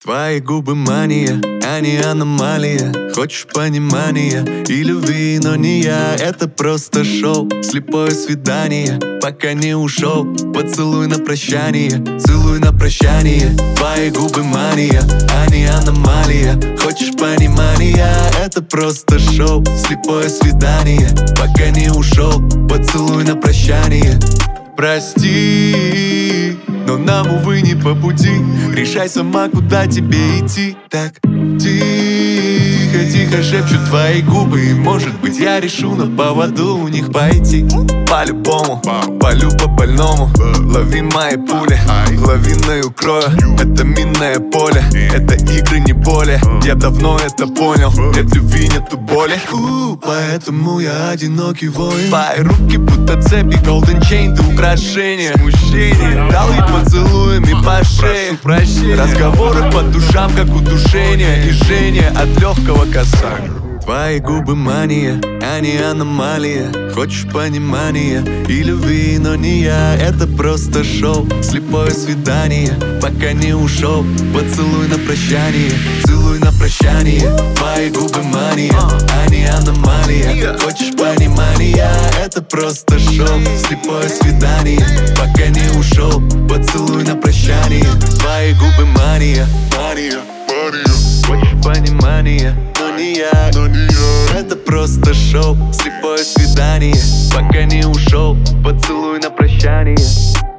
Твои губы мания, а не аномалия. Хочешь понимания и любви, но не я. Это просто шоу, слепое свидание. Пока не ушел, поцелуй на прощание. Целуй на прощание. Твои губы мания, а не аномалия. Хочешь понимания, это просто шоу, слепое свидание. Пока не ушел, поцелуй на прощание. Прости, но нам, увы, не по пути. Решай сама, куда тебе идти. Так тихо шепчут твои губы. И, может быть, я решу на поводу у них пойти. По-любому, полю по-больному. Лови мои пули, лавиной укрою. Это минное поле, это игры, не более. Я давно это понял, нет любви, нету боли. Поэтому я одинокий воин. Твои руки будто цепи, golden chain, ты украшение. Смущение, дал ей поцелуями по шее. Разговоры по душам, как удушение. И жжение от легкого касания. Твои губы мания, а не аномалия. Хочешь понимания и любви, но не я. Это просто шоу, слепое свидание. Пока не ушел, поцелуй на прощание. Целуй на прощание. Твои губы мания, а не аномалия. Хочешь понимания, это просто шоу, слепое свидание. Пока не ушел, поцелуй на прощание. Твои губы мания, мания. Хочешь понимания, но не я. Это просто шоу, слепое свидание. Пока не ушел, поцелуй на прощание.